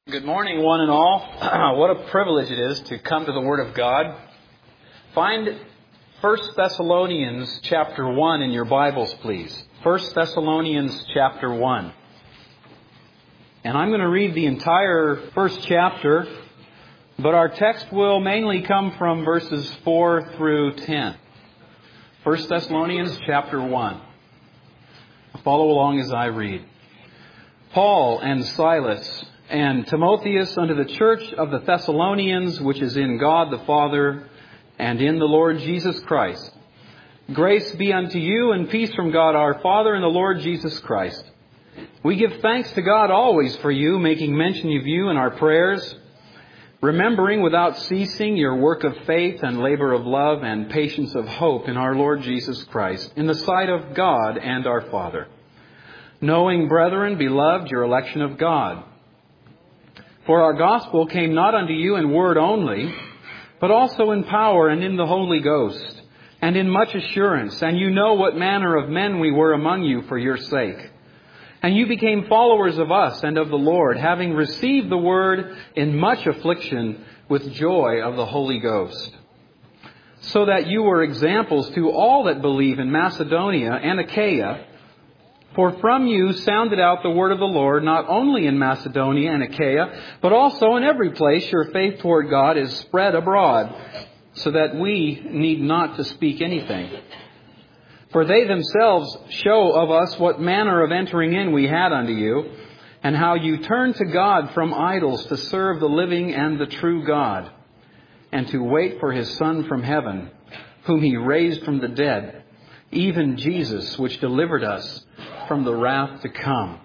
Good morning, one and all. What a privilege it is to come to the Word of God. Find 1 Thessalonians chapter 1 in your Bibles, please. 1 Thessalonians chapter 1. And I'm going to read the entire first chapter, but our text will mainly come from verses 4 through 10. 1 Thessalonians chapter 1. Follow along as I read. Paul and Silas and Timotheus unto the church of the Thessalonians, which is in God the Father and in the Lord Jesus Christ. Grace be unto you and peace from God our Father and the Lord Jesus Christ. We give thanks to God always for you, making mention of you in our prayers, remembering without ceasing your work of faith and labor of love and patience of hope in our Lord Jesus Christ, in the sight of God and our Father. Knowing, brethren, beloved, your election of God. For our gospel came not unto you in word only, but also in power and in the Holy Ghost, and in much assurance. And you know what manner of men we were among you for your sake. And you became followers of us and of the Lord, having received the word in much affliction with joy of the Holy Ghost. So that you were examples to all that believe in Macedonia and Achaia. For from you sounded out the word of the Lord, not only in Macedonia and Achaia, but also in every place your faith toward God is spread abroad, so that we need not to speak anything. For they themselves show of us what manner of entering in we had unto you, and how you turned to God from idols to serve the living and the true God, and to wait for His Son from heaven, whom He raised from the dead, even Jesus, which delivered us from the wrath to come.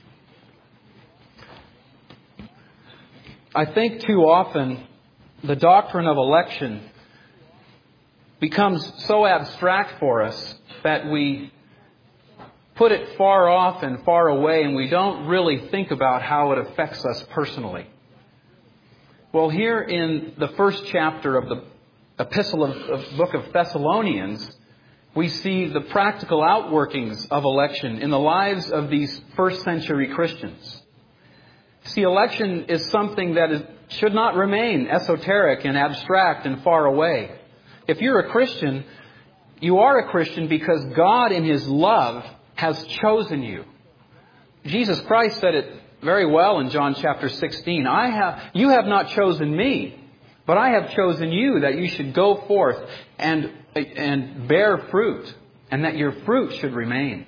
I think too often the doctrine of election becomes so abstract for us that we put it far off and far away, and we don't really think about how it affects us personally. Well, here in the first chapter of the epistle of book of Thessalonians, we see the practical outworkings of election in the lives of these first century Christians. See, election is something that should not remain esoteric and abstract and far away. If you're a Christian, you are a Christian because God in His love has chosen you. Jesus Christ said it very well in John chapter 16. You have not chosen me, but I have chosen you that you should go forth and bear fruit, and that your fruit should remain.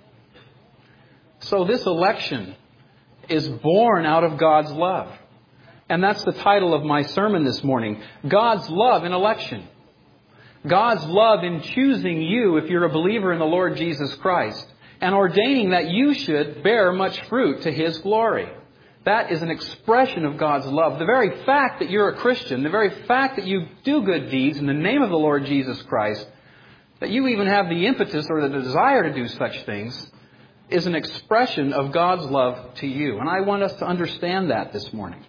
So this election is born out of God's love. And that's the title of my sermon this morning. God's love in election. God's love in choosing you if you're a believer in the Lord Jesus Christ, and ordaining that you should bear much fruit to His glory. That is an expression of God's love. The very fact that you're a Christian, the very fact that you do good deeds in the name of the Lord Jesus Christ, that you even have the impetus or the desire to do such things, is an expression of God's love to you. And I want us to understand that this morning.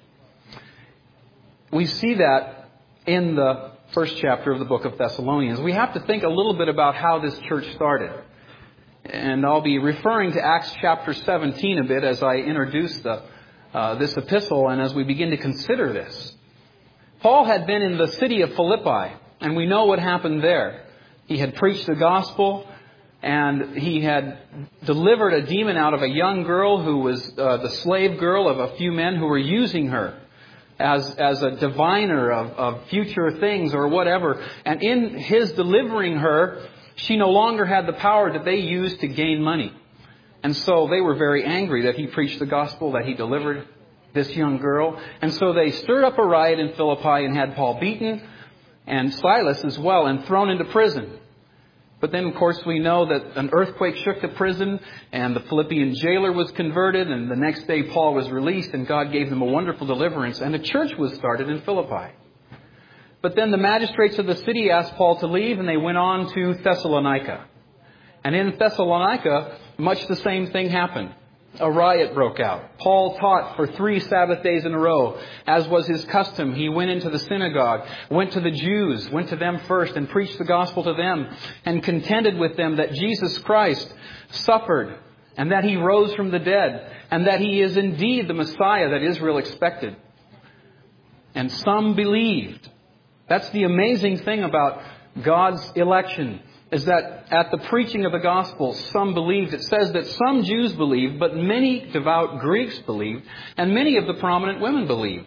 We see that in the first chapter of the book of Thessalonians. We have to think a little bit about how this church started. And I'll be referring to Acts chapter 17 a bit as I introduce this epistle and as we begin to consider this. Paul had been in the city of Philippi, and we know what happened there. He had preached the gospel, and he had delivered a demon out of a young girl who was the slave girl of a few men who were using her as a diviner of future things or whatever. And in his delivering her, she no longer had the power that they used to gain money. And so they were very angry that he preached the gospel, that he delivered this young girl. And so they stirred up a riot in Philippi and had Paul beaten, and Silas as well, and thrown into prison. But then, of course, we know that an earthquake shook the prison, and the Philippian jailer was converted, and the next day Paul was released, and God gave them a wonderful deliverance, and a church was started in Philippi. But then the magistrates of the city asked Paul to leave, and they went on to Thessalonica. And in Thessalonica, much the same thing happened. A riot broke out. Paul taught for 3 Sabbath days in a row. As was his custom, he went into the synagogue, went to the Jews, went to them first and preached the gospel to them, and contended with them that Jesus Christ suffered and that He rose from the dead, and that He is indeed the Messiah that Israel expected. And some believed. That's the amazing thing about God's election, is that at the preaching of the gospel, some believed. It says that some Jews believed, but many devout Greeks believed, and many of the prominent women believed.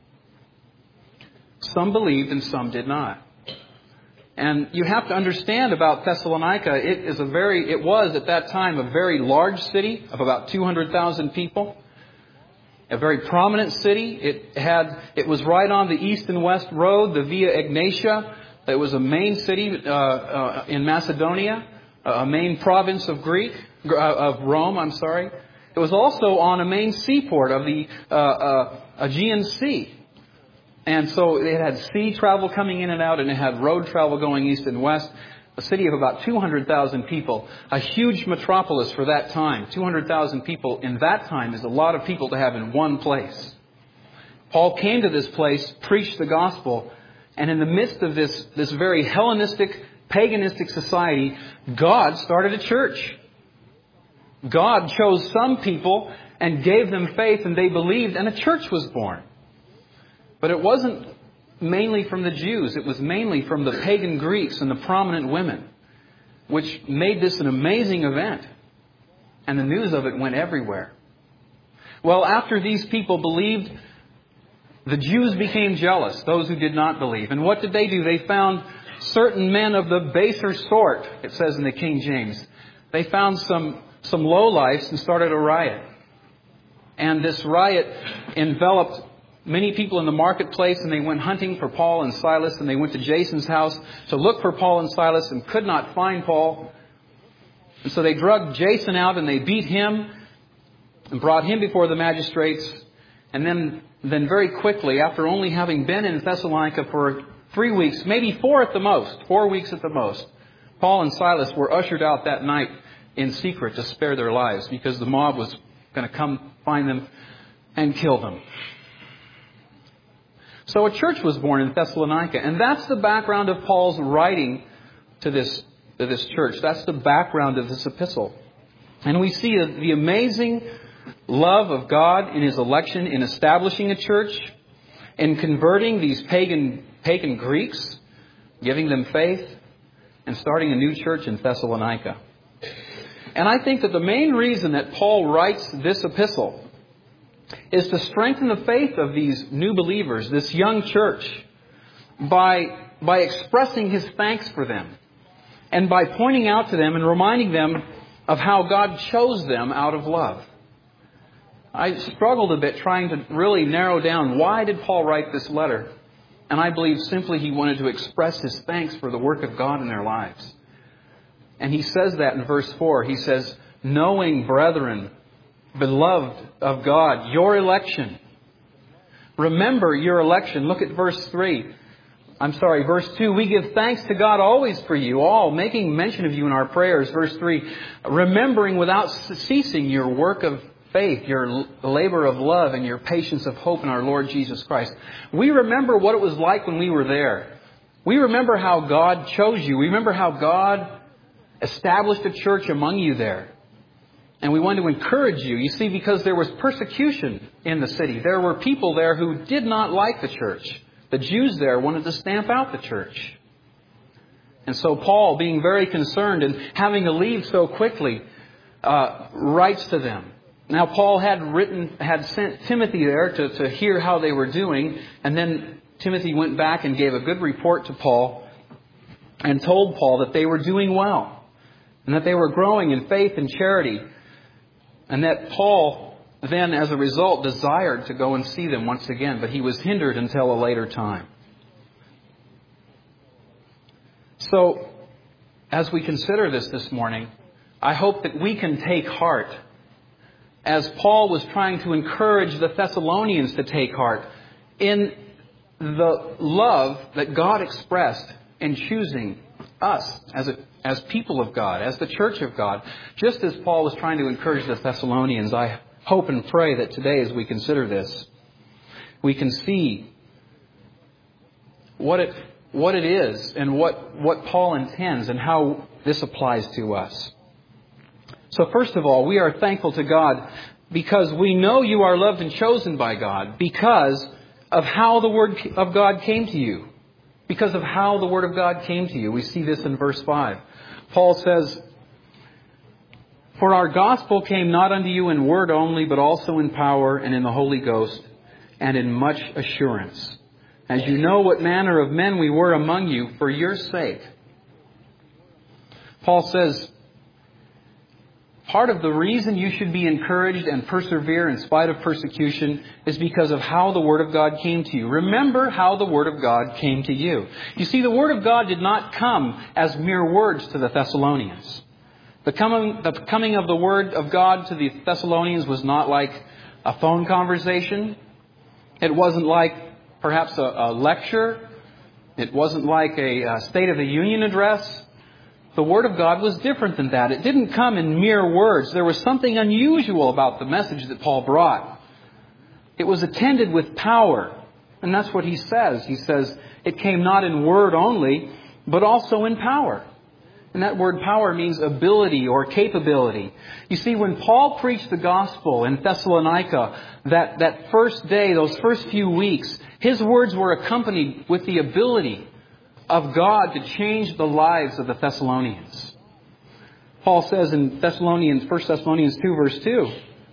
Some believed and some did not. And you have to understand about Thessalonica, it was at that time a very large city of about 200,000 people. A very prominent city. It was right on the east and west road, the Via Egnatia. It was a main city in Macedonia, a main province of Rome. It was also on a main seaport of the Aegean Sea. And so it had sea travel coming in and out, and it had road travel going east and west. A city of about 200,000 people. A huge metropolis for that time. 200,000 people in that time is a lot of people to have in one place. Paul came to this place, preached the gospel, and in the midst of this very Hellenistic, paganistic society, God started a church. God chose some people and gave them faith, and they believed, and a church was born. But it wasn't mainly from the Jews. It was mainly from the pagan Greeks and the prominent women, which made this an amazing event. And the news of it went everywhere. Well, after these people believed, the Jews became jealous, those who did not believe. And what did they do? They found certain men of the baser sort, it says in the King James. They found some lowlifes and started a riot. And this riot enveloped many people in the marketplace, and they went hunting for Paul and Silas, and they went to Jason's house to look for Paul and Silas and could not find Paul. And so they drugged Jason out and they beat him and brought him before the magistrates. And then very quickly, after only having been in Thessalonica for 3 weeks, maybe 4 at the most, 4 weeks at the most, Paul and Silas were ushered out that night in secret to spare their lives because the mob was going to come find them and kill them. So a church was born in Thessalonica, and that's the background of Paul's writing to this church. That's the background of this epistle. And we see the amazing love of God in His election, in establishing a church, in converting these pagan Greeks, giving them faith, and starting a new church in Thessalonica. And I think that the main reason that Paul writes this epistle is to strengthen the faith of these new believers, this young church, by expressing his thanks for them and by pointing out to them and reminding them of how God chose them out of love. I struggled a bit trying to really narrow down why did Paul write this letter. And I believe simply he wanted to express his thanks for the work of God in their lives. And he says that in verse 4. He says, knowing, brethren, beloved of God, your election. Remember your election. Look at verse 2. We give thanks to God always for you all, making mention of you in our prayers. Verse 3, remembering without ceasing your work of faith, your labor of love, and your patience of hope in our Lord Jesus Christ. We remember what it was like when we were there. We remember how God chose you. We remember how God established a church among you there. And we want to encourage you. You see, because there was persecution in the city. There were people there who did not like the church. The Jews there wanted to stamp out the church. And so Paul, being very concerned and having to leave so quickly, writes to them. Now Paul had sent Timothy there to hear how they were doing. And then Timothy went back and gave a good report to Paul and told Paul that they were doing well. And that they were growing in faith and charity. And that Paul then, as a result, desired to go and see them once again. But he was hindered until a later time. So, as we consider this morning, I hope that we can take heart. As Paul was trying to encourage the Thessalonians to take heart in the love that God expressed in choosing us as people of God, as the church of God. Just as Paul was trying to encourage the Thessalonians, I hope and pray that today as we consider this, we can see what it is and what Paul intends and how this applies to us. So first of all, we are thankful to God because we know you are loved and chosen by God because of how the Word of God came to you. Because of how the Word of God came to you. We see this in verse 5. Paul says, "For our gospel came not unto you in word only, but also in power and in the Holy Ghost and in much assurance. As you know what manner of men we were among you for your sake." Paul says, part of the reason you should be encouraged and persevere in spite of persecution is because of how the Word of God came to you. Remember how the Word of God came to you. You see, the Word of God did not come as mere words to the Thessalonians. The coming of the Word of God to the Thessalonians was not like a phone conversation. It wasn't like perhaps a lecture. It wasn't like a State of the Union address. The Word of God was different than that. It didn't come in mere words. There was something unusual about the message that Paul brought. It was attended with power. And that's what he says. He says, it came not in word only, but also in power. And that word power means ability or capability. You see, when Paul preached the gospel in Thessalonica, that first day, those first few weeks, his words were accompanied with the ability of God to change the lives of the Thessalonians. Paul says in 1 Thessalonians 2 verse 2,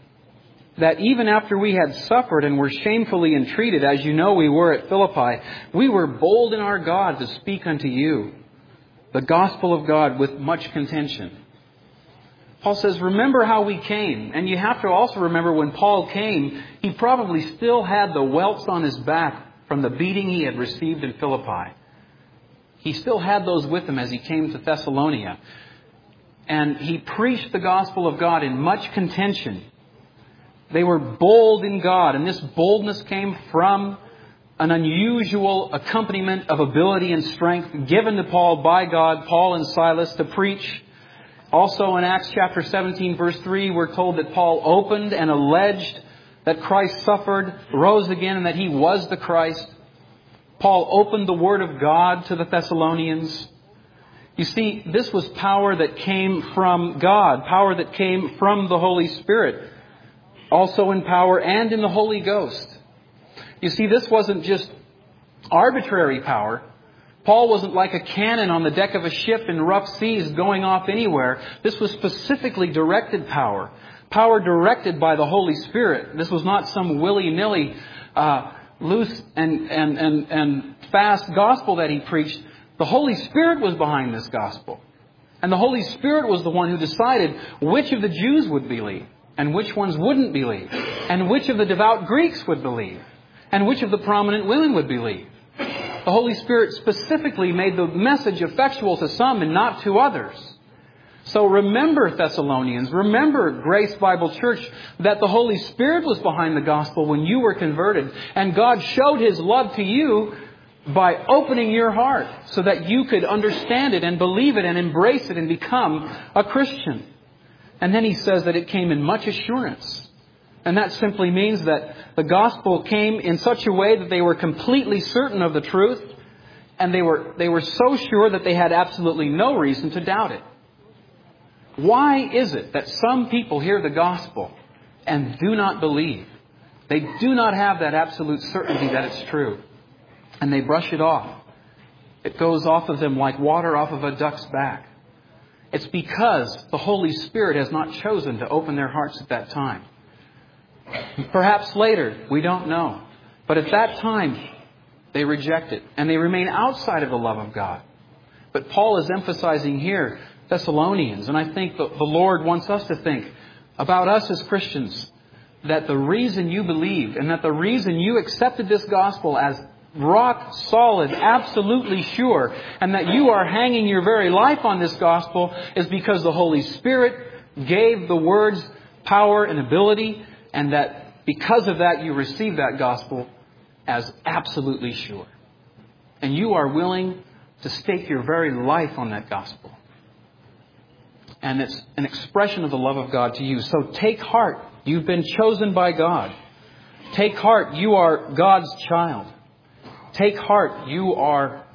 that even after we had suffered and were shamefully entreated, as you know we were at Philippi, we were bold in our God to speak unto you the gospel of God with much contention. Paul says, remember how we came. And you have to also remember when Paul came, he probably still had the welts on his back from the beating he had received in Philippi. He still had those with him as he came to Thessalonica. And he preached the gospel of God in much contention. They were bold in God, and this boldness came from an unusual accompaniment of ability and strength given to Paul by God, Paul and Silas, to preach. Also in Acts chapter 17 verse 3, we're told that Paul opened and alleged that Christ suffered, rose again, and that he was the Christ. Paul opened the Word of God to the Thessalonians. You see, this was power that came from God, power that came from the Holy Spirit, also in power and in the Holy Ghost. You see, this wasn't just arbitrary power. Paul wasn't like a cannon on the deck of a ship in rough seas going off anywhere. This was specifically directed power. Power directed by the Holy Spirit. This was not some willy-nilly, loose and fast gospel that he preached. The Holy Spirit was behind this gospel. And the Holy Spirit was the one who decided which of the Jews would believe and which ones wouldn't believe, and which of the devout Greeks would believe, and which of the prominent women would believe. The Holy Spirit specifically made the message effectual to some and not to others. So remember, Thessalonians, remember, Grace Bible Church, that the Holy Spirit was behind the gospel when you were converted. And God showed His love to you by opening your heart so that you could understand it and believe it and embrace it and become a Christian. And then He says that it came in much assurance. And that simply means that the gospel came in such a way that they were completely certain of the truth. And they were so sure that they had absolutely no reason to doubt it. Why is it that some people hear the gospel and do not believe? They do not have that absolute certainty that it's true. And they brush it off. It goes off of them like water off of a duck's back. It's because the Holy Spirit has not chosen to open their hearts at that time. Perhaps later, we don't know. But at that time, they reject it. And they remain outside of the love of God. But Paul is emphasizing here, Thessalonians, and I think the Lord wants us to think about us as Christians, that the reason you believed and that the reason you accepted this gospel as rock solid, absolutely sure, and that you are hanging your very life on this gospel is because the Holy Spirit gave the words power and ability, and that because of that you received that gospel as absolutely sure. And you are willing to stake your very life on that gospel. And it's an expression of the love of God to you. So take heart. You've been chosen by God. Take heart. You are God's child. Take heart. You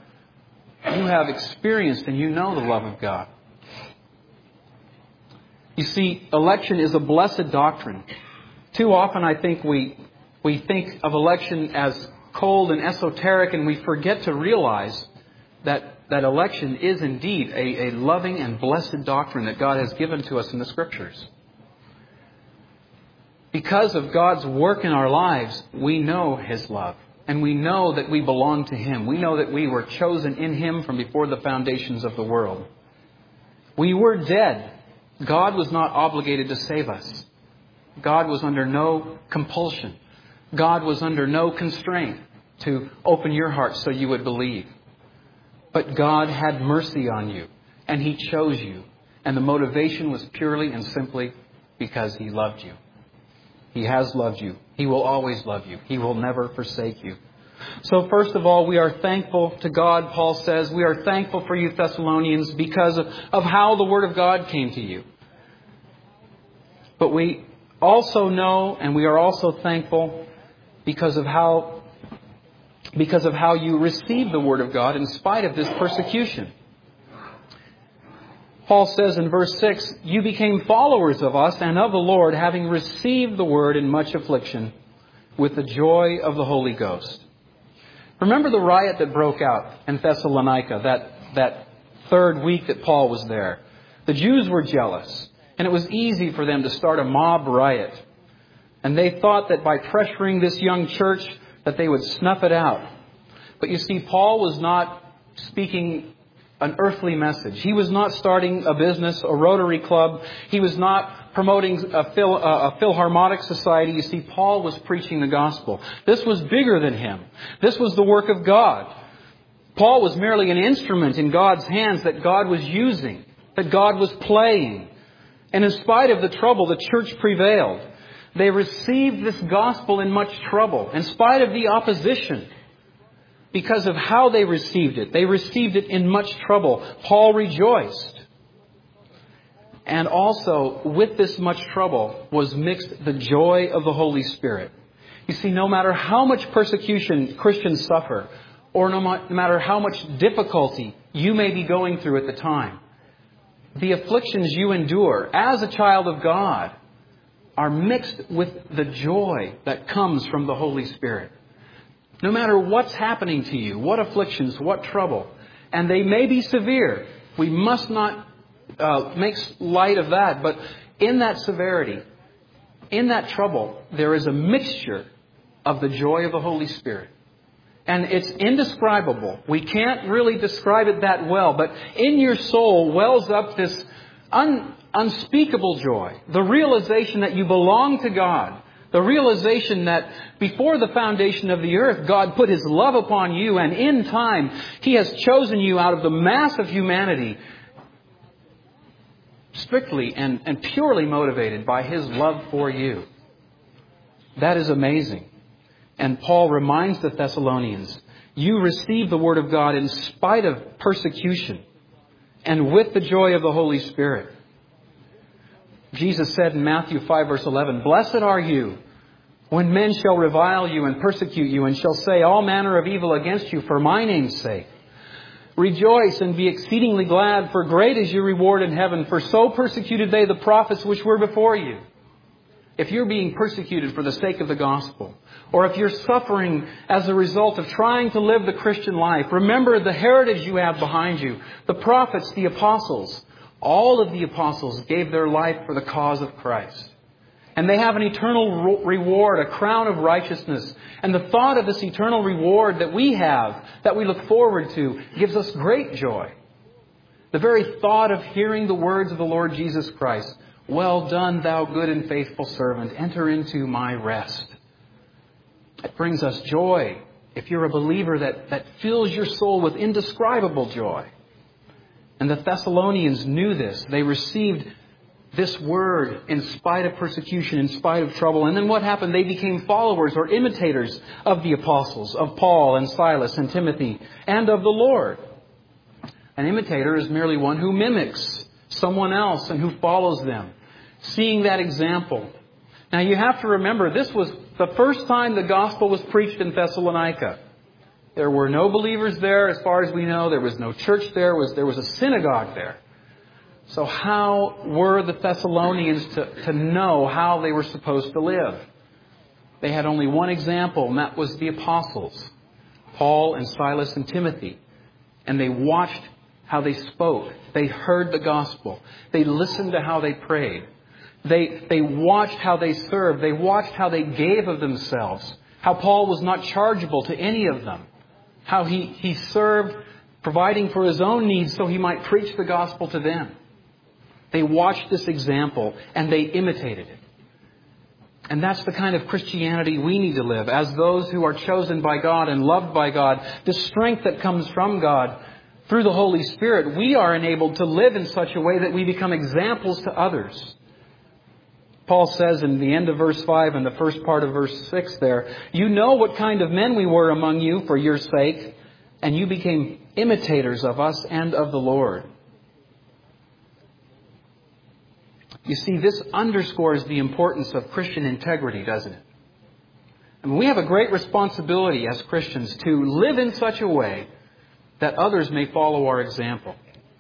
have experienced and you know the love of God. You see, election is a blessed doctrine. Too often I think we think of election as cold and esoteric, and we forget to realize that election is indeed a loving and blessed doctrine that God has given to us in the Scriptures. Because of God's work in our lives, we know His love. And we know that we belong to Him. We know that we were chosen in Him from before the foundations of the world. We were dead. God was not obligated to save us. God was under no compulsion. God was under no constraint to open your heart so you would believe. But God had mercy on you, and He chose you. And the motivation was purely and simply because He loved you. He has loved you. He will always love you. He will never forsake you. So first of all, we are thankful to God, Paul says. We are thankful for you Thessalonians because of how the Word of God came to you. But we also know, and we are also thankful because of how you received the Word of God in spite of this persecution. Paul says in verse 6, you became followers of us and of the Lord, having received the Word in much affliction with the joy of the Holy Ghost. Remember the riot that broke out in Thessalonica, that third week that Paul was there. The Jews were jealous, and it was easy for them to start a mob riot. And they thought that by pressuring this young church that they would snuff it out. But you see, Paul was not speaking an earthly message. He was not starting a business, a Rotary Club. He was not promoting a Philharmonic Society. You see, Paul was preaching the gospel. This was bigger than him. This was the work of God. Paul was merely an instrument in God's hands that God was using, that God was playing. And in spite of the trouble, the church prevailed. They received this gospel in much trouble, in spite of the opposition. Because of how they received it. They received it in much trouble. Paul rejoiced. And also, with this much trouble was mixed the joy of the Holy Spirit. You see, no matter how much persecution Christians suffer, or no matter how much difficulty you may be going through at the time, the afflictions you endure as a child of God are mixed with the joy that comes from the Holy Spirit. No matter what's happening to you, what afflictions, what trouble, and they may be severe. We must not make light of that. But in that severity, in that trouble, there is a mixture of the joy of the Holy Spirit. And it's indescribable. We can't really describe it that well. But in your soul wells up this unspeakable joy. The realization that you belong to God. The realization that before the foundation of the earth, God put His love upon you, and in time, He has chosen you out of the mass of humanity, strictly and purely motivated by His love for you. That is amazing. And Paul reminds the Thessalonians, you received the Word of God in spite of persecution and with the joy of the Holy Spirit. Jesus said in Matthew 5 verse 11, blessed are you when men shall revile you and persecute you and shall say all manner of evil against you for my name's sake. Rejoice and be exceedingly glad, for great is your reward in heaven, for so persecuted they the prophets which were before you. If you're being persecuted for the sake of the gospel, or if you're suffering as a result of trying to live the Christian life, remember the heritage you have behind you. The prophets, the apostles, all of the apostles gave their life for the cause of Christ. And they have an eternal reward, a crown of righteousness. And the thought of this eternal reward that we have, that we look forward to, gives us great joy. The very thought of hearing the words of the Lord Jesus Christ, well done, thou good and faithful servant, enter into my rest. It brings us joy. If you're a believer, that fills your soul with indescribable joy. And the Thessalonians knew this. They received this word in spite of persecution, in spite of trouble. And then what happened? They became followers or imitators of the apostles, of Paul and Silas and Timothy, and of the Lord. An imitator is merely one who mimics someone else and who follows them, seeing that example. Now you have to remember, this was the first time the gospel was preached in Thessalonica. There were no believers there as far as we know. There was no church there. There was a synagogue there. So how were the Thessalonians to know how they were supposed to live? They had only one example, and that was the apostles, Paul and Silas and Timothy. And they watched how they spoke. They heard the gospel. They listened to how they prayed. They watched how they served. They watched how they gave of themselves. How Paul was not chargeable to any of them. How he served, providing for his own needs so he might preach the gospel to them. They watched this example and they imitated it. And that's the kind of Christianity we need to live as those who are chosen by God and loved by God. The strength that comes from God through the Holy Spirit, we are enabled to live in such a way that we become examples to others. Paul says in the end of verse 5 and the first part of verse 6 there, "You know what kind of men we were among you for your sake, and you became imitators of us and of the Lord." You see, this underscores the importance of Christian integrity, doesn't it? And we have a great responsibility as Christians to live in such a way that others may follow our example.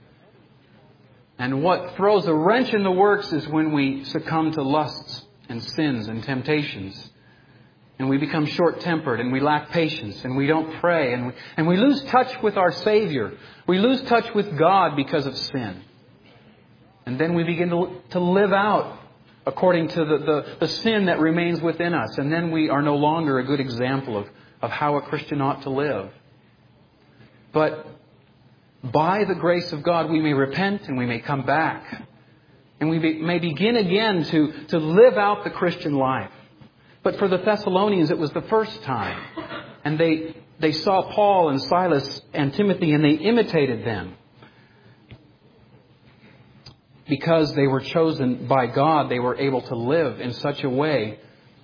And what throws a wrench in the works is when we succumb to lusts and sins and temptations. And we become short-tempered and we lack patience and we don't pray and we lose touch with our Savior. We lose touch with God because of sin. And then we begin to live out according to the sin that remains within us. And then we are no longer a good example of how a Christian ought to live. But by the grace of God, we may repent and we may come back. And we may begin again to live out the Christian life. But for the Thessalonians, it was the first time. And they saw Paul and Silas and Timothy and they imitated them. Because they were chosen by God, they were able to live in such a way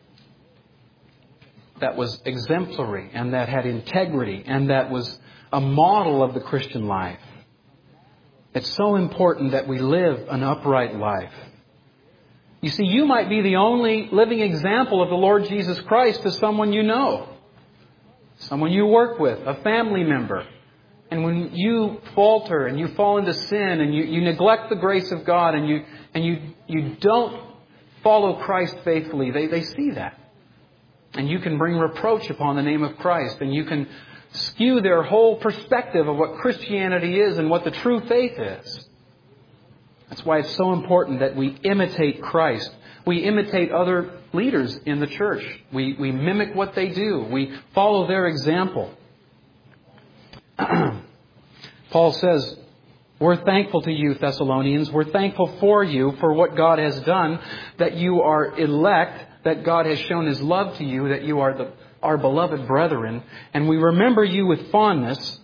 that was exemplary and that had integrity and that was a model of the Christian life. It's so important that we live an upright life. You see, you might be the only living example of the Lord Jesus Christ to someone you know, someone you work with, a family member. And when you falter and you fall into sin and you neglect the grace of God and you don't follow Christ faithfully, they see that. And you can bring reproach upon the name of Christ. And you can skew their whole perspective of what Christianity is and what the true faith is. That's why it's so important that we imitate Christ. We imitate other leaders in the church. We mimic what they do. We follow their example. Paul says, we're thankful to you, Thessalonians. We're thankful for you for what God has done, that you are elect, that God has shown His love to you, that you are our beloved brethren. And we remember you with fondness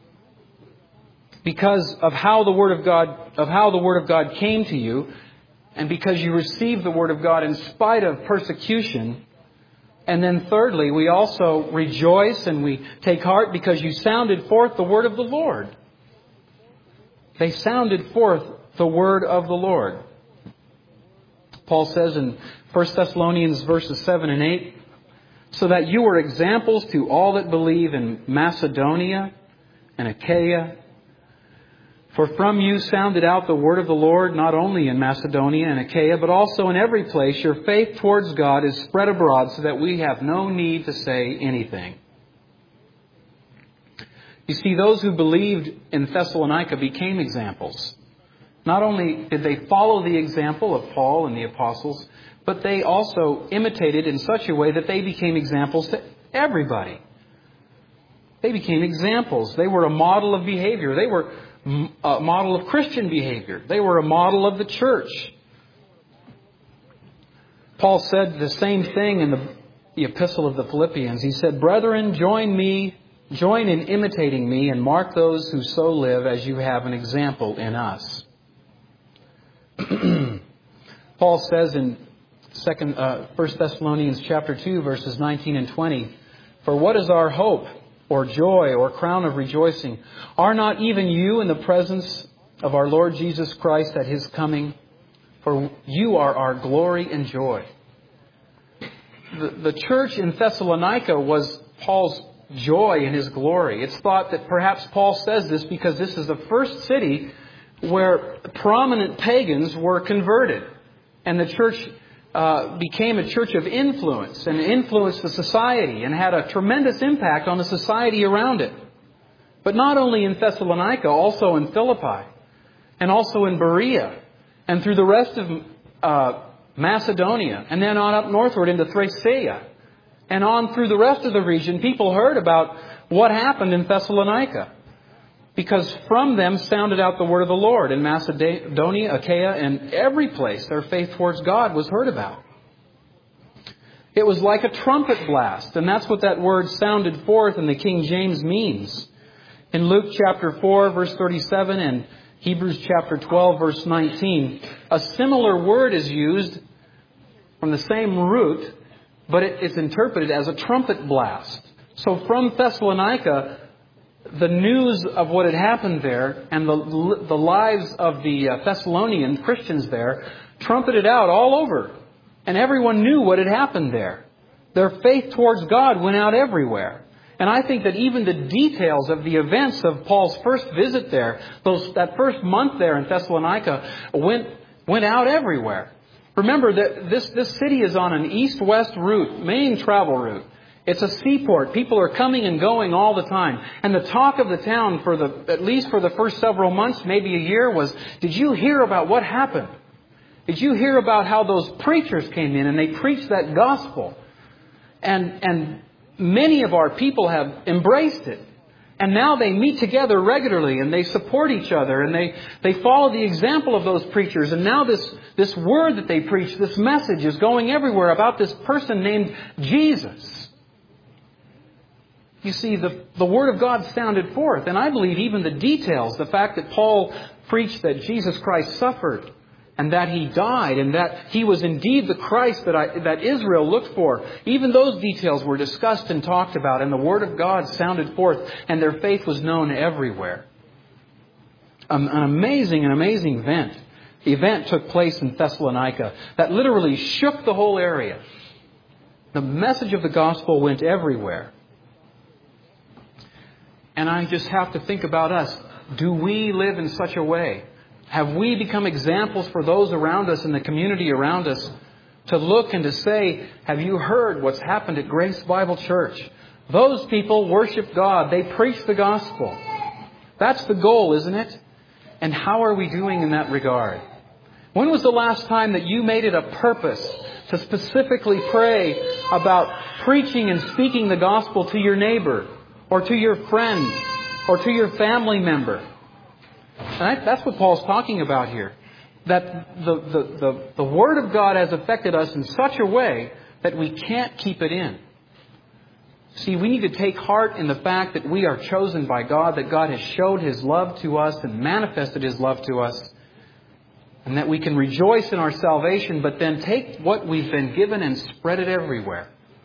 because of how the Word of God came to you, and because you received the Word of God in spite of persecution. And then thirdly, we also rejoice and we take heart because you sounded forth the word of the Lord. They sounded forth the word of the Lord. Paul says in 1 Thessalonians verses 7 and 8, so that you were examples to all that believe in Macedonia and Achaia. For from you sounded out the word of the Lord, not only in Macedonia and Achaia, but also in every place. Your faith towards God is spread abroad so that we have no need to say anything. You see, those who believed in Thessalonica became examples. Not only did they follow the example of Paul and the apostles, but they also imitated in such a way that they became examples to everybody. They became examples. They were a model of behavior. They were a model of Christian behavior. They were a model of the church. Paul said the same thing in the epistle of the Philippians. He said, brethren, join in imitating me and mark those who so live as you have an example in us. Paul says in 1 Thessalonians chapter 2, verses 19 and 20, for what is our hope or joy or crown of rejoicing? Are not even you in the presence of our Lord Jesus Christ at His coming? For you are our glory and joy. The church in Thessalonica was Paul's joy and his glory. It's thought that perhaps Paul says this because this is the first city where prominent pagans were converted. And the church became a church of influence and influenced the society and had a tremendous impact on the society around it. But not only in Thessalonica, also in Philippi and also in Berea and through the rest of Macedonia, and then on up northward into Thracia and on through the rest of the region. People heard about what happened in Thessalonica, because from them sounded out the word of the Lord. In Macedonia, Achaia, and every place their faith towards God was heard about. It was like a trumpet blast, and that's what that word sounded forth in the King James means. In Luke chapter 4, verse 37, and Hebrews chapter 12, verse 19, a similar word is used from the same root, but it's interpreted as a trumpet blast. So from Thessalonica, the news of what had happened there and the lives of the Thessalonian Christians there trumpeted out all over. And everyone knew what had happened there. Their faith towards God went out everywhere. And I think that even the details of the events of Paul's first visit there, that first month there in Thessalonica, went out everywhere. Remember that this city is on an east-west route, main travel route. It's a seaport. People are coming and going all the time. And the talk of the town, at least for the first several months, maybe a year, was, did you hear about what happened? Did you hear about how those preachers came in and they preached that gospel? And many of our people have embraced it. And now they meet together regularly and they support each other and they follow the example of those preachers. And now this word that they preach, this message is going everywhere about this person named Jesus. You see, the Word of God sounded forth. And I believe even the details, the fact that Paul preached that Jesus Christ suffered and that He died and that He was indeed the Christ that Israel looked for. Even those details were discussed and talked about, and the Word of God sounded forth, and their faith was known everywhere. An amazing event. The event took place in Thessalonica that literally shook the whole area. The message of the gospel went everywhere. And I just have to think about us. Do we live in such a way? Have we become examples for those around us in the community around us to look and to say, have you heard what's happened at Grace Bible Church? Those people worship God. They preach the gospel. That's the goal, isn't it? And how are we doing in that regard? When was the last time that you made it a purpose to specifically pray about preaching and speaking the gospel to your neighbor or to your friend or to your family member? And that's what Paul's talking about here. That the Word of God has affected us in such a way that we can't keep it in. See, we need to take heart in the fact that we are chosen by God, that God has showed His love to us and manifested His love to us, and that we can rejoice in our salvation, but then take what we've been given and spread it everywhere.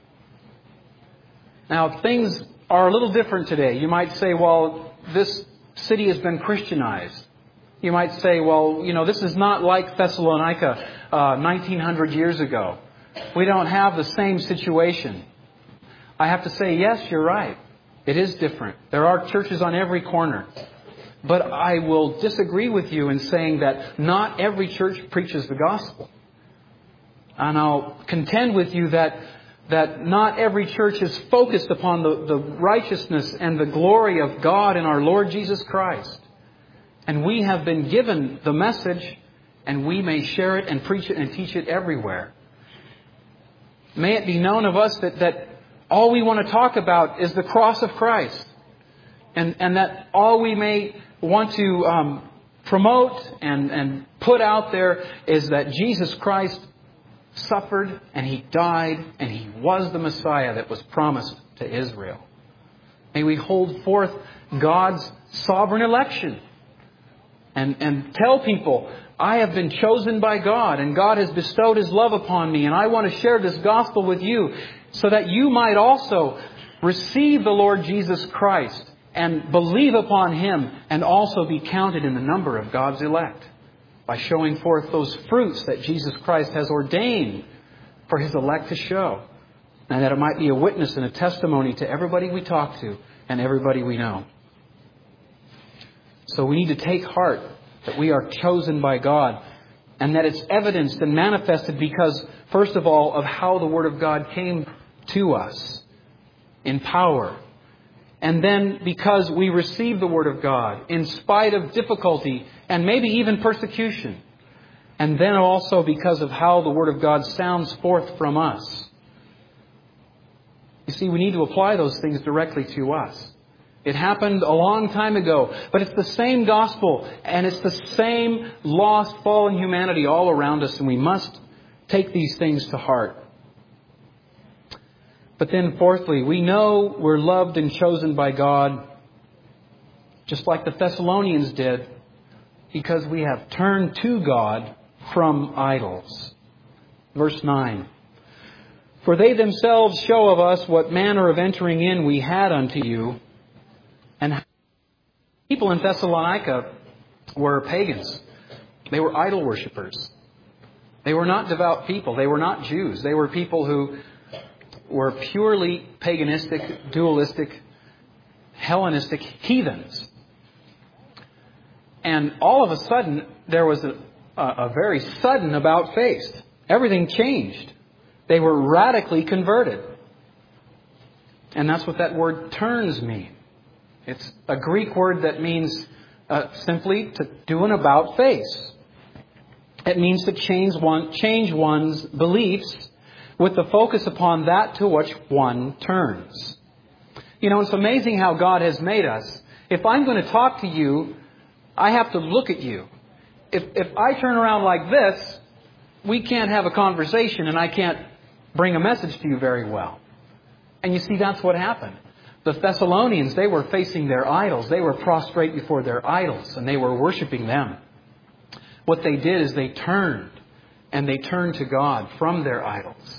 Now, things are a little different today. You might say, well, this city has been Christianized. You might say, well, this is not like Thessalonica 1900 years ago. We don't have the same situation. I have to say, yes, you're right. It is different. There are churches on every corner. But I will disagree with you in saying that not every church preaches the gospel. And I'll contend with you that not every church is focused upon the righteousness and the glory of God and our Lord Jesus Christ. And we have been given the message, and we may share it and preach it and teach it everywhere. May it be known of us that all we want to talk about is the cross of Christ. And that all we may want to promote and put out there is that Jesus Christ suffered and He died and He was the Messiah that was promised to Israel. May we hold forth God's sovereign election and tell people, I have been chosen by God and God has bestowed His love upon me, and I want to share this gospel with you so that you might also receive the Lord Jesus Christ and believe upon Him and also be counted in the number of God's elect by showing forth those fruits that Jesus Christ has ordained for His elect to show. And that it might be a witness and a testimony to everybody we talk to and everybody we know. So we need to take heart that we are chosen by God, and that it's evidenced and manifested because, first of all, of how the Word of God came to us in power. And then because we receive the Word of God in spite of difficulty and maybe even persecution. And then also because of how the Word of God sounds forth from us. You see, we need to apply those things directly to us. It happened a long time ago, but it's the same gospel and it's the same lost, fallen humanity all around us, and we must take these things to heart. But then fourthly, we know we're loved and chosen by God, just like the Thessalonians did, because we have turned to God from idols. Verse 9. For they themselves show of us what manner of entering in we had unto you. And people in Thessalonica were pagans. They were idol worshippers. They were not devout people. They were not Jews. They were people who were purely paganistic, dualistic, Hellenistic heathens. And all of a sudden, there was a very sudden about face. Everything changed. They were radically converted. And that's what that word turns means. It's a Greek word that means simply to do an about face. It means to change one's beliefs with the focus upon that to which one turns. You know, it's amazing how God has made us. If I'm going to talk to you, I have to look at you. If I turn around like this, we can't have a conversation and I can't bring a message to you very well. And you see, that's what happened. The Thessalonians, they were facing their idols. They were prostrate before their idols and they were worshiping them. What they did is they turned to God from their idols.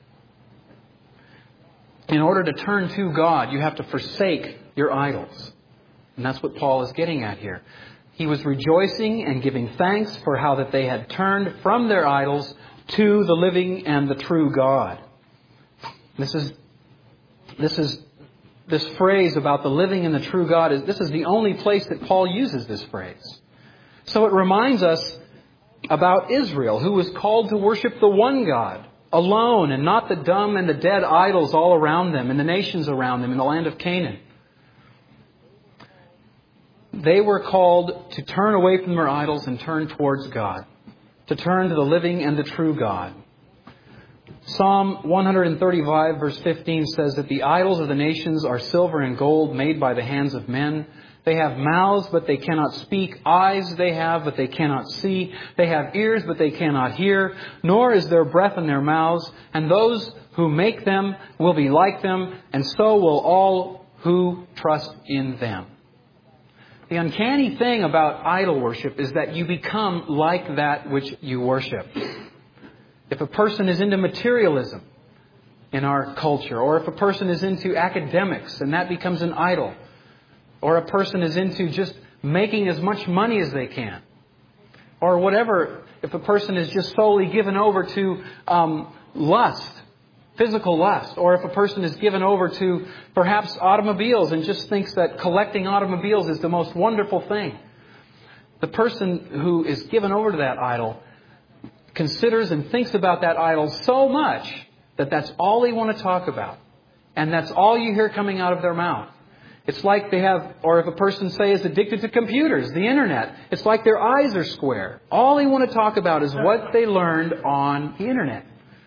In order to turn to God, you have to forsake your idols. And that's what Paul is getting at here. He was rejoicing and giving thanks for how that they had turned from their idols to the living and the true God. This phrase about the living and the true God, this is the only place that Paul uses this phrase. So it reminds us about Israel, who was called to worship the one God alone, and not the dumb and the dead idols all around them and the nations around them in the land of Canaan. They were called to turn away from their idols and turn towards God, to turn to the living and the true God. Psalm 135 verse 15 says that the idols of the nations are silver and gold made by the hands of men. They have mouths, but they cannot speak. Eyes they have, but they cannot see. They have ears, but they cannot hear. Nor is there breath in their mouths. And those who make them will be like them, and so will all who trust in them. The uncanny thing about idol worship is that you become like that which you worship. If a person is into materialism in our culture, or if a person is into academics and that becomes an idol, or a person is into just making as much money as they can, or whatever, if a person is just solely given over to lust, physical lust, or if a person is given over to perhaps automobiles and just thinks that collecting automobiles is the most wonderful thing. The person who is given over to that idol considers and thinks about that idol so much that that's all they want to talk about. And that's all you hear coming out of their mouth. It's like they have, or if a person, say, is addicted to computers, the internet, it's like their eyes are square. All they want to talk about is what they learned on the internet.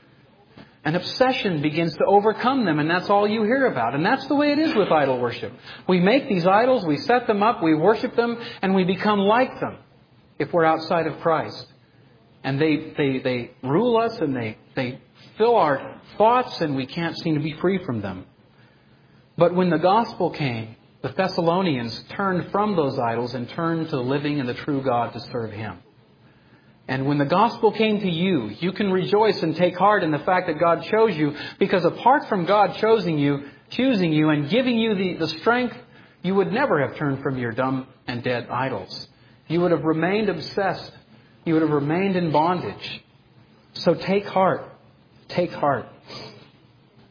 An obsession begins to overcome them, and that's all you hear about. And that's the way it is with idol worship. We make these idols, we set them up, we worship them, and we become like them if we're outside of Christ. And they rule us, and they fill our thoughts, and we can't seem to be free from them. But when the gospel came, the Thessalonians turned from those idols and turned to the living and the true God to serve Him. And when the gospel came to you, you can rejoice and take heart in the fact that God chose you, because apart from God choosing you and giving you the strength, you would never have turned from your dumb and dead idols. You would have remained obsessed. You would have remained in bondage. So take heart. Take heart.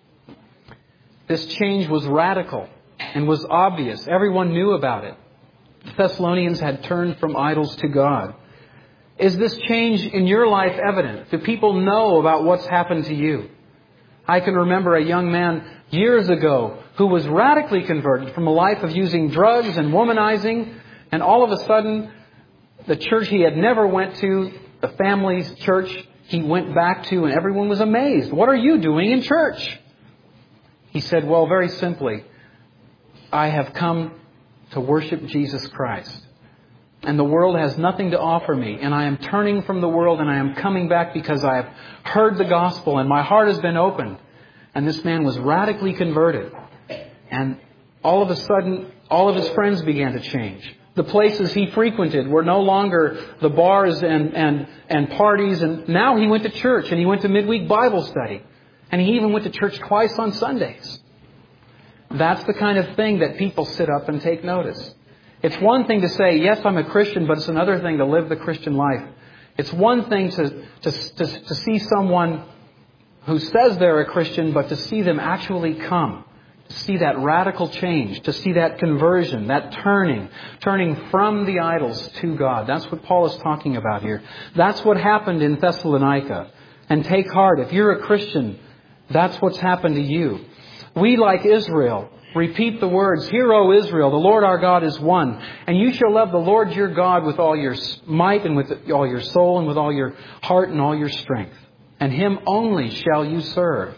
This change was radical and was obvious. Everyone knew about it. The Thessalonians had turned from idols to God. Is this change in your life evident? Do people know about what's happened to you? I can remember a young man years ago who was radically converted from a life of using drugs and womanizing, and all of a sudden, the church he had never went to, the family's church, he went back to, and everyone was amazed. What are you doing in church? He said, well, very simply, I have come to worship Jesus Christ. And the world has nothing to offer me. And I am turning from the world and I am coming back because I have heard the gospel and my heart has been opened. And this man was radically converted. And all of a sudden, all of his friends began to change. The places he frequented were no longer the bars and parties. And now he went to church and he went to midweek Bible study. And he even went to church twice on Sundays. That's the kind of thing that people sit up and take notice. It's one thing to say, yes, I'm a Christian, but it's another thing to live the Christian life. It's one thing to see someone who says they're a Christian, but to see them actually come. To see that radical change, to see that conversion, that turning from the idols to God. That's what Paul is talking about here. That's what happened in Thessalonica. And take heart, if you're a Christian, that's what's happened to you. We, like Israel, repeat the words, Hear, O Israel, the Lord our God is one. And you shall love the Lord your God with all your might and with all your soul and with all your heart and all your strength. And Him only shall you serve.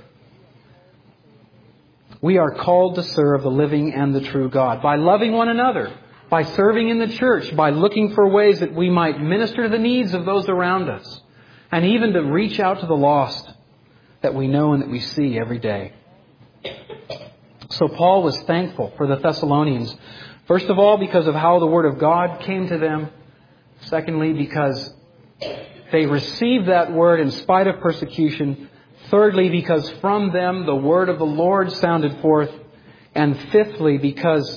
We are called to serve the living and the true God by loving one another, by serving in the church, by looking for ways that we might minister to the needs of those around us, and even to reach out to the lost that we know and that we see every day. So Paul was thankful for the Thessalonians. First of all, because of how the Word of God came to them. Secondly, because they received that Word in spite of persecution. Thirdly, because from them the Word of the Lord sounded forth. And fourthly, because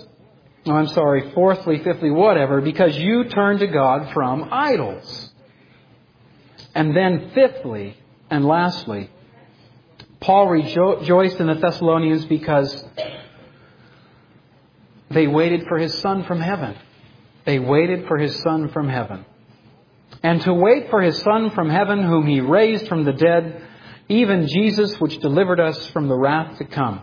you turned to God from idols. And then fifthly and lastly, Paul rejoiced in the Thessalonians because they waited for His Son from heaven. They waited for His Son from heaven. And to wait for His Son from heaven, whom He raised from the dead, even Jesus, which delivered us from the wrath to come.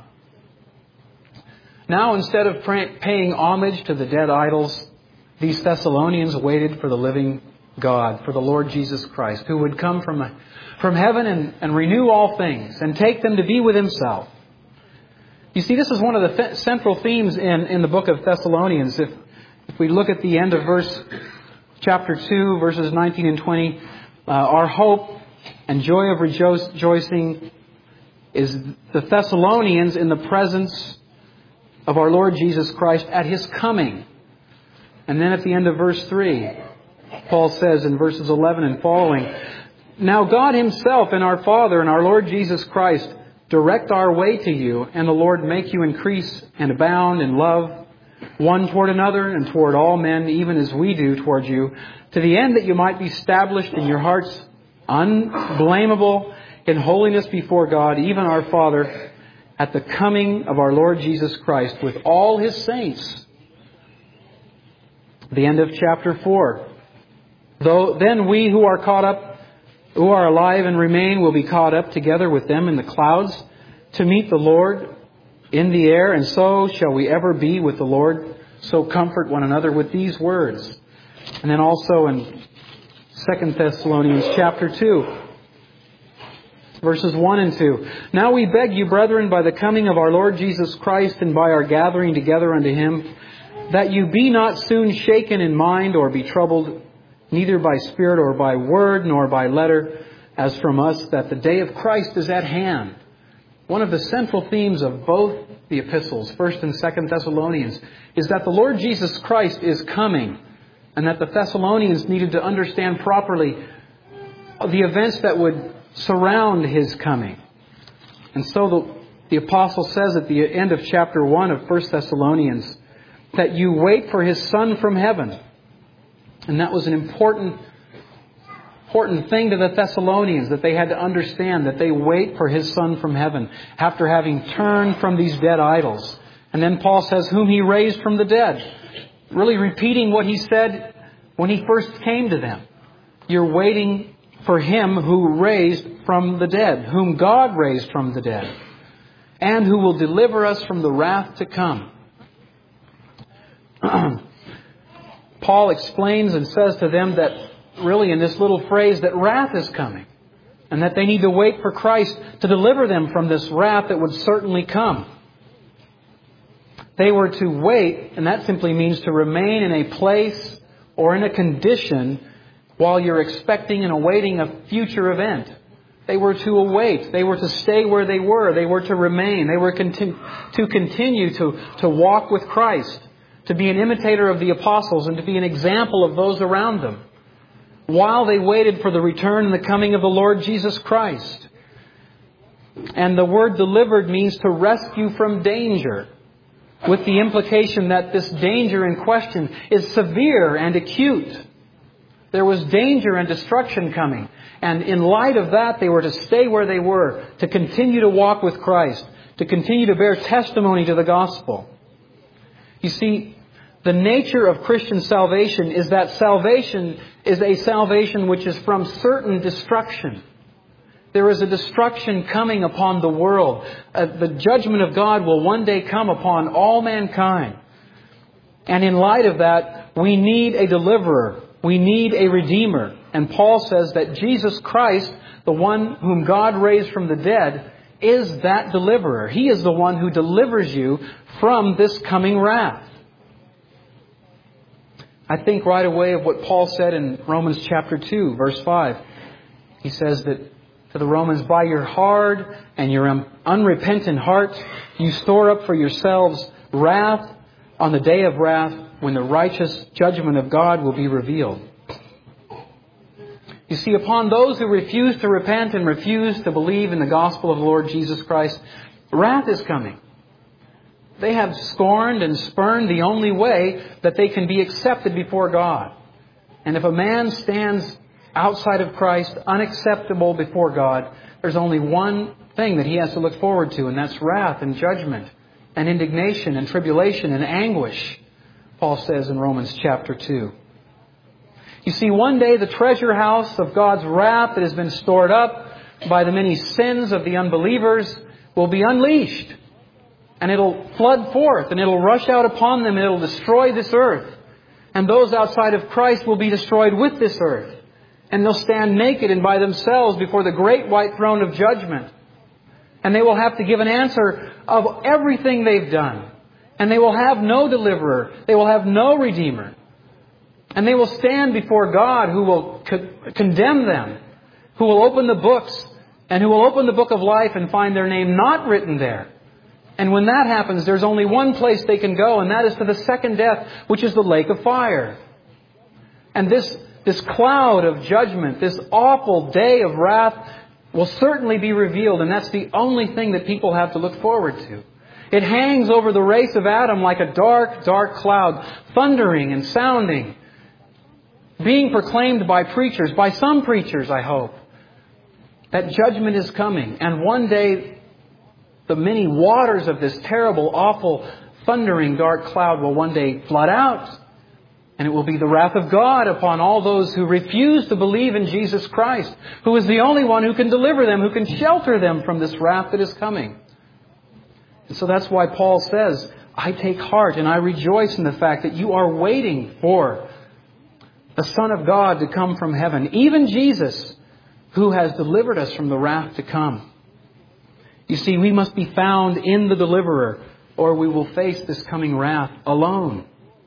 Now, instead of paying homage to the dead idols, these Thessalonians waited for the living God, for the Lord Jesus Christ, who would come from heaven and renew all things and take them to be with Himself. You see, this is one of the central themes in the book of Thessalonians. If we look at the end of chapter 2, verses 19 and 20, our hope and joy of rejoicing is the Thessalonians in the presence of our Lord Jesus Christ at His coming. And then at the end of verse 3, Paul says in verses 11 and following, Now God Himself and our Father and our Lord Jesus Christ direct our way to you, and the Lord make you increase and abound in love, one toward another and toward all men, even as we do toward you, to the end that you might be established in your hearts unblameable in holiness before God, even our Father, at the coming of our Lord Jesus Christ with all His saints. The end of chapter 4. Then we who are caught up, who are alive and remain, will be caught up together with them in the clouds to meet the Lord in the air, and so shall we ever be with the Lord. So comfort one another with these words. And then also in 2 Thessalonians chapter 2, verses 1 and 2. Now we beg you, brethren, by the coming of our Lord Jesus Christ and by our gathering together unto Him, that you be not soon shaken in mind or be troubled, neither by spirit or by word nor by letter, as from us, that the day of Christ is at hand. One of the central themes of both the epistles, 1st and 2nd Thessalonians, is that the Lord Jesus Christ is coming, and that the Thessalonians needed to understand properly the events that would surround His coming. And so the apostle says at the end of chapter 1 of 1 Thessalonians that you wait for His Son from heaven. And that was an important thing to the Thessalonians, that they had to understand, that they wait for His Son from heaven after having turned from these dead idols. And then Paul says, whom He raised from the dead. really repeating what He said when He first came to them. You're waiting for Him who raised from the dead, whom God raised from the dead, and who will deliver us from the wrath to come. Paul explains and says to them that really in this little phrase that wrath is coming, and that they need to wait for Christ to deliver them from this wrath that would certainly come. They were to wait, and that simply means to remain in a place or in a condition while you're expecting and awaiting a future event. They were to await. They were to stay where they were. They were to remain. They were to continue to walk with Christ, to be an imitator of the apostles, and to be an example of those around them, while they waited for the return and the coming of the Lord Jesus Christ. And the word delivered means to rescue from danger, with the implication that this danger in question is severe and acute. There was danger and destruction coming. And in light of that, they were to stay where they were, to continue to walk with Christ, to continue to bear testimony to the gospel. You see, the nature of Christian salvation is that salvation is a salvation which is from certain destruction. There is a destruction coming upon the world. The judgment of God will one day come upon all mankind. And in light of that, we need a deliverer. We need a redeemer. And Paul says that Jesus Christ, the one whom God raised from the dead, is that deliverer. He is the one who delivers you from this coming wrath. I think right away of what Paul said in Romans chapter 2, verse 5. He says that to the Romans, by your hard and your unrepentant heart, you store up for yourselves wrath on the day of wrath when the righteous judgment of God will be revealed. You see, upon those who refuse to repent and refuse to believe in the gospel of the Lord Jesus Christ, wrath is coming. They have scorned and spurned the only way that they can be accepted before God. And if a man stands outside of Christ, unacceptable before God, there's only one thing that he has to look forward to, and that's wrath and judgment and indignation and tribulation and anguish, Paul says in Romans chapter 2. You see, one day the treasure house of God's wrath that has been stored up by the many sins of the unbelievers will be unleashed. And it'll flood forth, and it'll rush out upon them, and it'll destroy this earth. And those outside of Christ will be destroyed with this earth. And they'll stand naked and by themselves before the great white throne of judgment. And they will have to give an answer of everything they've done. And they will have no deliverer. They will have no redeemer. And they will stand before God, who will condemn them, who will open the books, and who will open the book of life and find their name not written there. And when that happens, there's only one place they can go, and that is to the second death, which is the lake of fire. And this cloud of judgment, this awful day of wrath, will certainly be revealed, and that's the only thing that people have to look forward to. It hangs over the race of Adam like a dark, dark cloud, thundering and sounding, being proclaimed by preachers, by some preachers, I hope, that judgment is coming. And one day, the many waters of this terrible, awful, thundering dark cloud will one day flood out. And it will be the wrath of God upon all those who refuse to believe in Jesus Christ, who is the only one who can deliver them, who can shelter them from this wrath that is coming. And so that's why Paul says, I take heart and I rejoice in the fact that you are waiting for the Son of God to come from heaven, even Jesus, who has delivered us from the wrath to come. You see, we must be found in the deliverer, or we will face this coming wrath alone.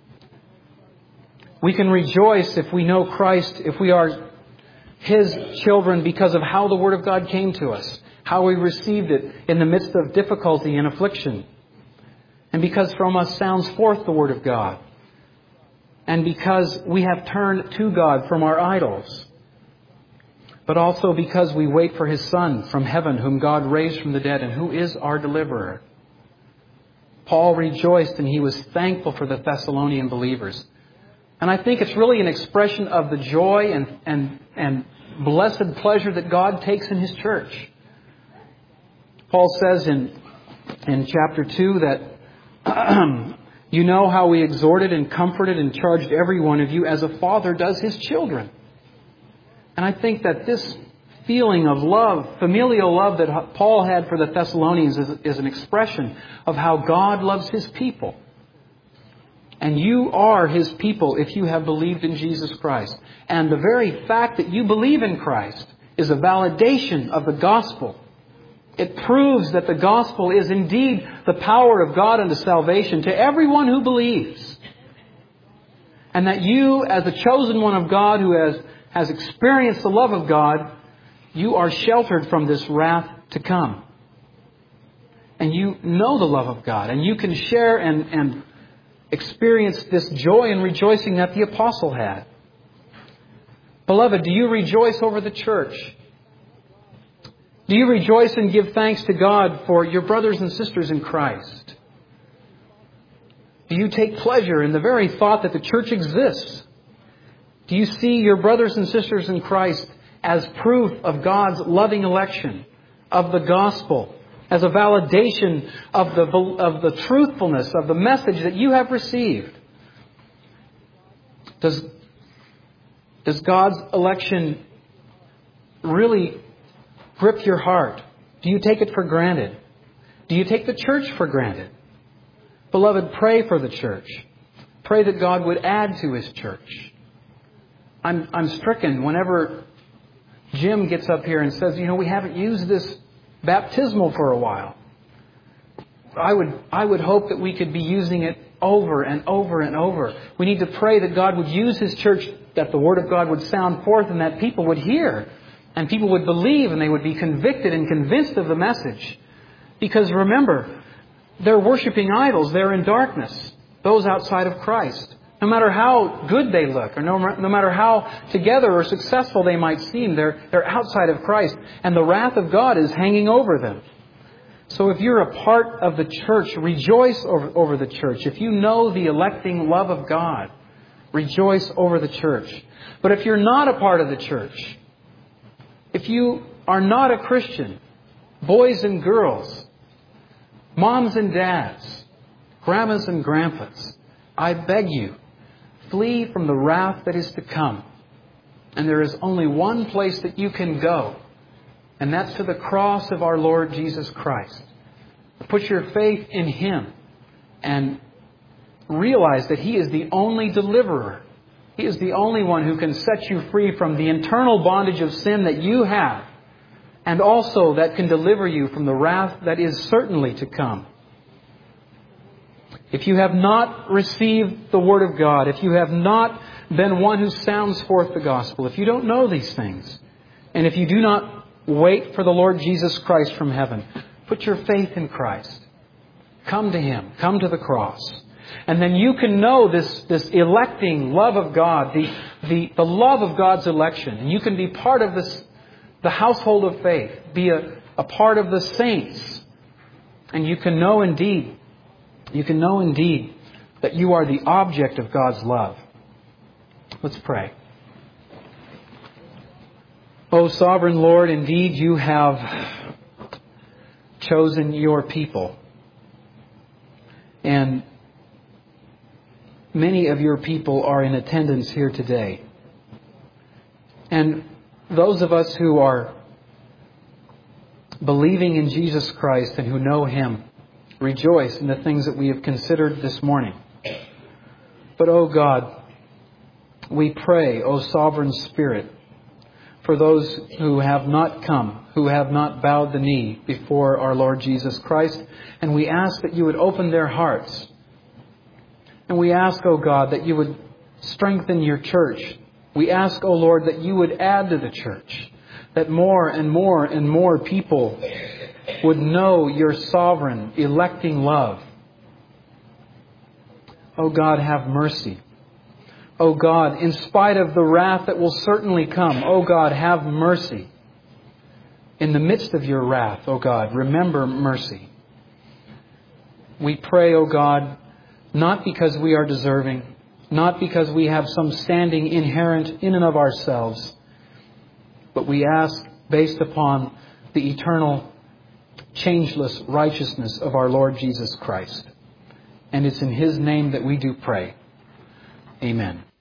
We can rejoice if we know Christ, if we are His children, because of how the Word of God came to us, how we received it in the midst of difficulty and affliction, and because from us sounds forth the Word of God, and because we have turned to God from our idols, but also because we wait for His Son from heaven, whom God raised from the dead and who is our deliverer. Paul rejoiced and he was thankful for the Thessalonian believers. And I think it's really an expression of the joy and blessed pleasure that God takes in His church. Paul says in chapter 2 that You know how we exhorted and comforted and charged every one of you as a father does his children. And I think that this feeling of love, familial love that Paul had for the Thessalonians is an expression of how God loves His people. And you are His people if you have believed in Jesus Christ. And the very fact that you believe in Christ is a validation of the gospel. It proves that the gospel is indeed the power of God unto salvation to everyone who believes. And that you, as a chosen one of God who has experienced the love of God, you are sheltered from this wrath to come. And you know the love of God. And you can share and experience this joy and rejoicing that the apostle had. Beloved, do you rejoice over the church? Do you rejoice and give thanks to God for your brothers and sisters in Christ? Do you take pleasure in the very thought that the church exists? Do you see your brothers and sisters in Christ as proof of God's loving election, of the gospel, as a validation of the truthfulness of the message that you have received? Does God's election really grip your heart? Do you take it for granted? Do you take the church for granted? Beloved, pray for the church. Pray that God would add to His church. I'm stricken whenever Jim gets up here and says, we haven't used this baptismal for a while. I would hope that we could be using it over and over and over. We need to pray that God would use His church, that the Word of God would sound forth and that people would hear and people would believe and they would be convicted and convinced of the message. Because remember, they're worshiping idols. They're in darkness. Those outside of Christ. No matter how good they look, or no matter how together or successful they might seem, they're outside of Christ. And the wrath of God is hanging over them. So if you're a part of the church, rejoice over the church. If you know the electing love of God, rejoice over the church. But if you're not a part of the church, if you are not a Christian, boys and girls, moms and dads, grandmas and grandpas, I beg you, flee from the wrath that is to come. And there is only one place that you can go, and that's to the cross of our Lord Jesus Christ. Put your faith in Him and realize that He is the only deliverer. He is the only one who can set you free from the internal bondage of sin that you have, and also that can deliver you from the wrath that is certainly to come. If you have not received the Word of God, if you have not been one who sounds forth the gospel, if you don't know these things, and if you do not wait for the Lord Jesus Christ from heaven, put your faith in Christ. Come to Him. Come to the cross. And then you can know this electing love of God, the love of God's election. And you can be part of the household of faith, be a part of the saints. And you can know indeed that you are the object of God's love. Let's pray. O sovereign Lord, indeed you have chosen your people. And many of your people are in attendance here today. And those of us who are believing in Jesus Christ and who know Him, rejoice in the things that we have considered this morning. But, O God, we pray, O Sovereign Spirit, for those who have not come, who have not bowed the knee before our Lord Jesus Christ. And we ask that you would open their hearts. And we ask, O God, that you would strengthen your church. We ask, O Lord, that you would add to the church, that more and more and more people would know your sovereign, electing love. O God, have mercy. O God, in spite of the wrath that will certainly come, O God, have mercy. In the midst of your wrath, O God, remember mercy. We pray, O God, not because we are deserving, not because we have some standing inherent in and of ourselves, but we ask based upon the eternal, changeless righteousness of our Lord Jesus Christ. And it's in His name that we do pray. Amen.